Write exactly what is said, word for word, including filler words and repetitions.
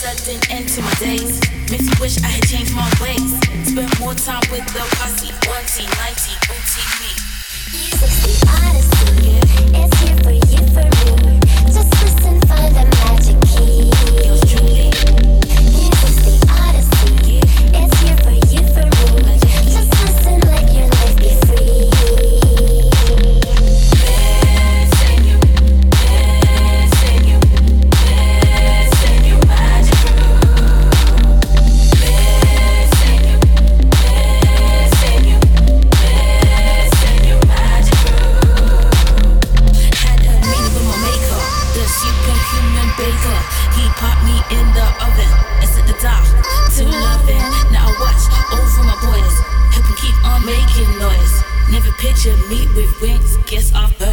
sudden end to my days. Makes me wish I had changed my ways. Spent more time with the posse. one T, ninety, O T me. Music's the odyssey. It's here for you, for me. Just listen, find the magic key. Yours truly. Music's the odyssey. It's here for you, for me. Just listen, let your life be free. Missing you, missing you, missing you, magic groove. Missing you, missing you, missing you, magic groove. Had a meeting with my maker, the superhuman baker. He popped me in the oven and set the dock to loving. Now I watch over my boys, help 'em keep on making noise. Never pictured me with wings, guess off.